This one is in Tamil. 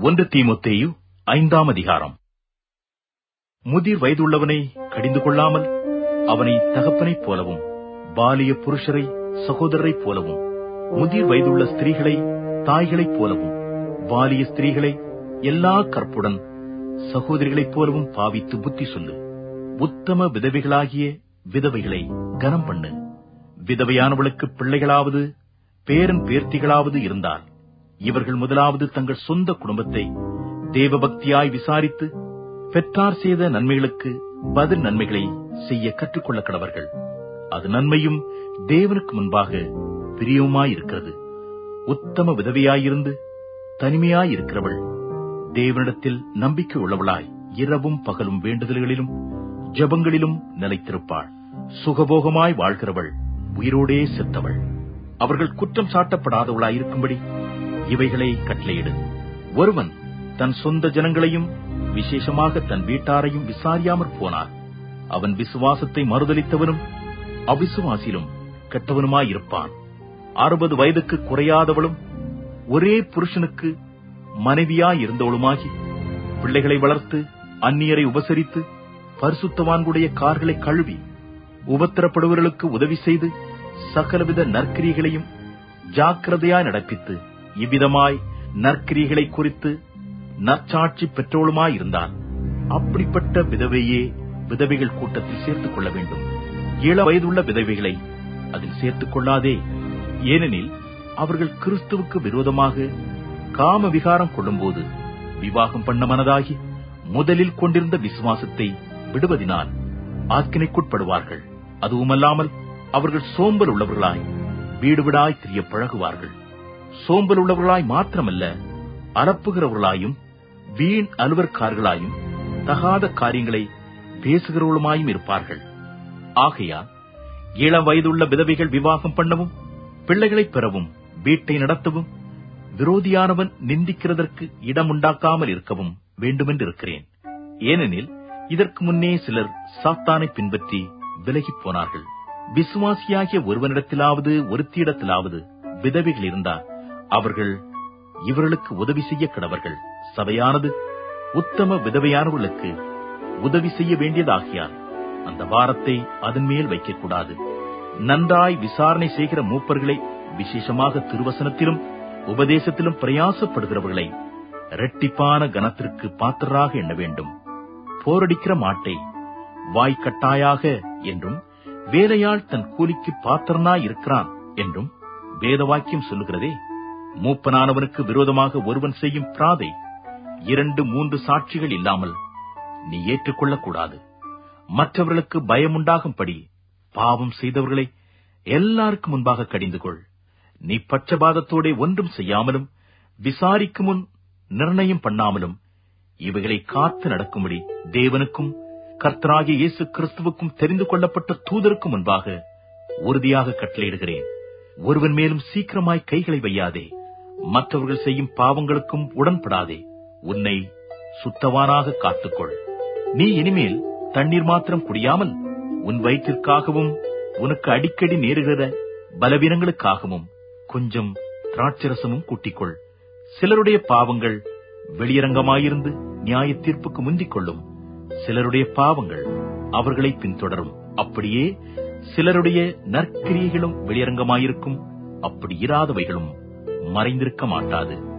1 தீமோத்தேயு 5ஆம் அதிகாரம். முதிர் வயதுள்ளவனை கடிந்து கொள்ளாமல் அவனை தகப்பனைப் போலவும், பாலிய புருஷரை சகோதரரைப் போலவும், முதிர் வயதுள்ள ஸ்திரீகளை தாய்களைப் போலவும், பாலிய ஸ்திரீகளை எல்லா கற்புடன் சகோதரிகளைப் போலவும் பாவித்து புத்தி சொல்லு. உத்தம விதவைகளாகிய விதவைகளை கனம் பண்ணு. விதவையானவளுக்கு பிள்ளைகளாவது பேரன் பேர்த்திகளாவது இருந்தால் இவர்கள் முதலாவது தங்கள் சொந்த குடும்பத்தை தேவபக்தியாய் விசாரித்து பெற்றார் செய்த நன்மைகளுக்கு பதில் நன்மைகளை செய்ய கற்றுக்கொள்ள கடவர்கள். அது நன்மையும் தேவனுக்கு முன்பாக பிரியவுமாயிருக்கிறது. உத்தம விதவையாயிருந்து தனிமையாயிருக்கிறவள் தேவனிடத்தில் நம்பிக்கை உள்ளவளாய் இரவும் பகலும் வேண்டுதல்களிலும் ஜெபங்களிலும் நிலைத்திருப்பாள். சுகபோகமாய் வாழ்கிறவள் உயிரோடே செத்தவள். அவர்கள் குற்றம் சாட்டப்படாதவளாயிருக்கும்படி இவைகளை கட்டளையிடு. ஒருவன் தன் சொந்த ஜனங்களையும் விசேஷமாக தன் வீட்டாரையும் விசாரியாமற் போனார், அவன் விசுவாசத்தை மறுதலித்தவனும் அவிசுவாசிலும் கெட்டவனுமாயிருப்பான். 60 வயதுக்கு குறையாதவளும் ஒரே புருஷனுக்கு மனைவியாயிருந்தவளுமாகி பிள்ளைகளை வளர்த்து அந்நியரை உபசரித்து பரிசுத்தவான்களுடைய கார்களை கழுவி உபத்திரப்படுவர்களுக்கு உதவி செய்து சகலவித நற்கிரியைகளையும் ஜாக்கிரதையாய் நடப்பித்து இவ்விதமாய் நற்கிரியைகளை குறித்து நற்சாட்சி பெற்றோளுமாயிருந்தால் அப்படிப்பட்ட விதவையே விதவைகள் கூட்டத்தில் சேர்த்துக் கொள்ள வேண்டும். இள வயதுள்ள விதவைகளை அதில் சேர்த்துக் கொள்ளாதே. ஏனெனில் அவர்கள் கிறிஸ்துவுக்கு விரோதமாக காம விகாரம் கொள்ளும்போது விவாகம் பண்ண மனதாகி முதலில் கொண்டிருந்த விசுவாசத்தை விடுவதினால் ஆக்கினைக்குட்படுவார்கள். அதுவுமல்லாமல் அவர்கள் சோம்பல் உள்ளவர்களாய் வீடு வீடாய் திரிய பழகுவார்கள். சோம்பல் உள்ளவர்களாய் மாத்திரமல்ல, அலப்புகிறவர்களாயும் வீண் அலுவற்காரர்களாயும் தகாத காரியங்களை பேசுகிறவர்களுமாயும் இருப்பார்கள். ஆகையால் இளம் வயதுள்ள விதவைகள் விவாகம் பண்ணவும் பிள்ளைகளைப் பெறவும் வீட்டை நடத்தவும் விரோதியானவன் நிந்திக்கிறதற்கு இடம் உண்டாக்காமல் இருக்கவும் வேண்டுமென்றிருக்கிறேன். ஏனெனில் இதற்கு முன்னே சிலர் சாத்தானை பின்பற்றி விலகிப் போனார்கள். விசுவாசியாகிய ஒருவனிடத்திலாவது ஒருத்தியிடத்திலாவது விதவைகள் இருந்தால் அவர்கள் இவர்களுக்கு உதவி செய்ய கடவர்கள். சபையானது உத்தம விதவையானவர்களுக்கு உதவி செய்ய வேண்டியதாகியால் அந்த பாரத்தை அதன் மேல் வைக்கக்கூடாது. நன்றாய் விசாரணை செய்கிற மூப்பர்களை, விசேஷமாக திருவசனத்திலும் உபதேசத்திலும் பிரயாசப்படுகிறவர்களை இரட்டிப்பான கனத்திற்கு பாத்திரராக எண்ண வேண்டும். போரடிக்கிற மாட்டை வாய்க்கட்டாயாக என்றும் வேலையாள் தன் கூலிக்கு பாத்திரனாய் இருக்கிறான் என்றும் வேத வாக்கியம் சொல்லுகிறதே. மூப்பனானவனுக்கு விரோதமாக ஒருவன் செய்யும் பிராதை 2-3 சாட்சிகள் இல்லாமல் நீ ஏற்றுக்கொள்ளக்கூடாது. மற்றவர்களுக்கு பயமுண்டாகும்படி பாவம் செய்தவர்களை எல்லாருக்கும் முன்பாக கடிந்து கொள். நீ பட்சபாதத்தோட ஒன்றும் செய்யாமலும் விசாரிக்கும் முன் நிர்ணயம் பண்ணாமலும் இவைகளை காத்து நடக்கும்படி தேவனுக்கும் கர்த்தராகிய இயேசு கிறிஸ்துவுக்கும் தெரிந்து கொள்ளப்பட்ட தூதருக்கும் முன்பாக உறுதியாக கட்டளையிடுகிறேன். ஒருவன் மேலும் சீக்கிரமாய் கைகளை வையாதே. மற்றவர்கள் செய்யும் பாவங்களுக்கும் உடன்படாதே. உன்னை சுத்தவானாக காத்துக்கொள். நீ இனிமேல் தண்ணீர் மாத்திரம் குடியாமல் உன் வயிற்றிற்காகவும் உனக்கு அடிக்கடி நேருகிற பலவீனங்களுக்காகவும் கொஞ்சம் திராட்சரசமும் கூட்டிக்கொள். சிலருடைய பாவங்கள் வெளியரங்கமாயிருந்து நியாய தீர்ப்புக்கு முந்திக் கொள்ளும். சிலருடைய பாவங்கள் அவர்களை பின்தொடரும். அப்படியே சிலருடைய நற்கிரியைகளும் வெளியரங்கமாயிருக்கும். அப்படி இராதவைகளும் மறைந்திருக்க மாட்டாது.